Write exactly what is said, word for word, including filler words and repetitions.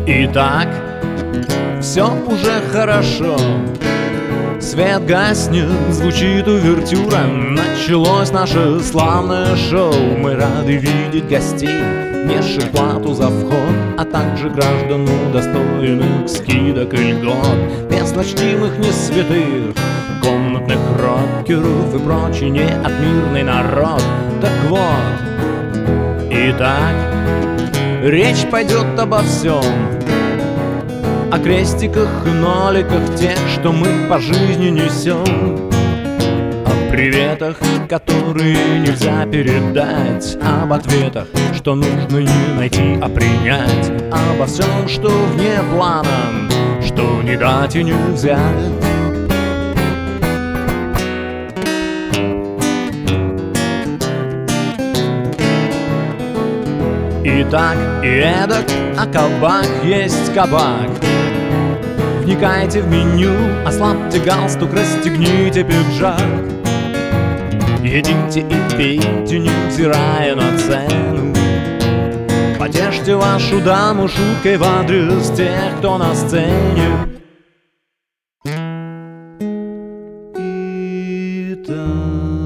Итак, все уже хорошо. Свет гаснет, звучит увертюра. Началось наше славное шоу. Мы рады видеть гостей, несших плату за вход, а также граждан, удостоенных скидок и льгот. Без ночтимых не святых, комнатных рокеров и прочий неотмирный народ. Так вот, итак, речь пойдет обо всем. О крестиках и ноликах, тех, что мы по жизни несем. О приветах, которые нельзя передать. Об ответах, что нужно не найти, а принять. Обо всем, что вне плана, что не дать и не взять. И так, и эдак, а кабак есть кабак. Вникайте в меню, ослабьте галстук, расстегните пиджак. Едите и пейте, невзирая на цену. Потешьте вашу даму шуткой в адрес тех, кто на сцене. Итак.